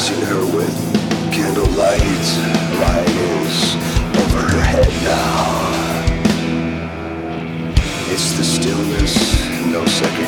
facing her with candlelight. Light is over her head now. It's the stillness, no second